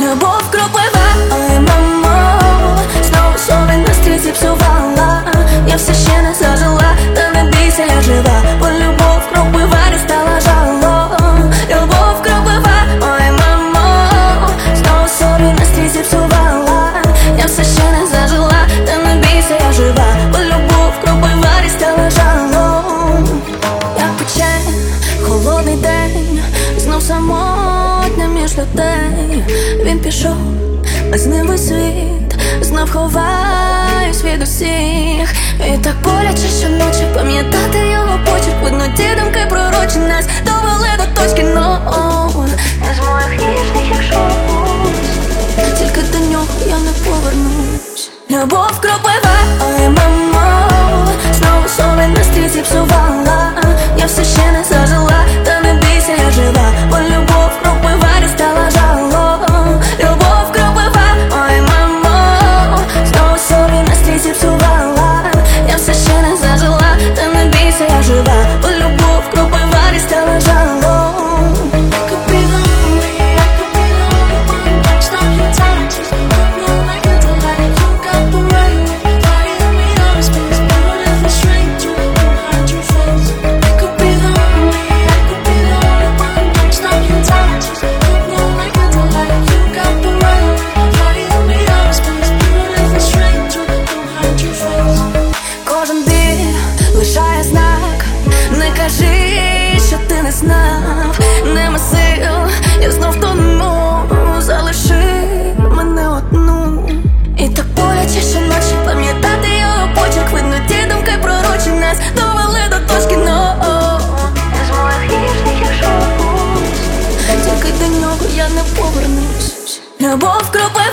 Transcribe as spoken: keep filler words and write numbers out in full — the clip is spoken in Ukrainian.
Любов кроплива, ой, мамо, знову собі настрій зіпсувала. Я все ще не зажила, та не бійся, я жива, бо любов кроплива не стала жалом. Любов кроплива, ой, мамо, знову собі настрій зіпсувала. Я все ще не зажила, та не бійся, я жива, бо любов кроплива не стала жалом. Як пече холодний день, знов самотня між людей. Він пішов, а з ним світ, знов ховаюсь від усіх. І так боляче щоночі пам'ятати його почерк. Видно, ті думки пророчі нас довели до точки ноль. Не з моїх ніжних, якщо тільки до нього я не повернусь. Любов кроплива, ой, мамо, знову собі настрій зіпсувала. Я все ще не зажила, та не бійся, я жива, бо любов кроплива не стала жалом. Любов кроплива, ой, мамо, знову собі настрій зіпсувала. Я все ще не зажила, та не бійся, я жива, бо любов кроплива не стала жалом. Лишає знак, не кажи, що ти не знав. Нема сил, я знов тону, залиши мене одну. І так боляче щоночі пам'ятати його почерк. Видно, ті думки пророчі нас довели до точки ноль. Не з моїх ніжних, якщо тільки до нього я не повернусь. Любов кроплива,